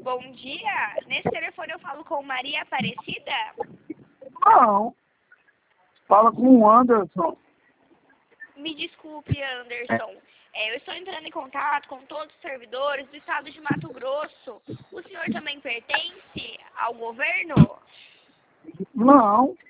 bom dia. Nesse telefone eu falo com Maria Aparecida? Não. Fala com o Anderson. Me desculpe, Anderson. Eu estou entrando em contato com todos os servidores do estado de Mato Grosso. O senhor também pertence ao governo? Não.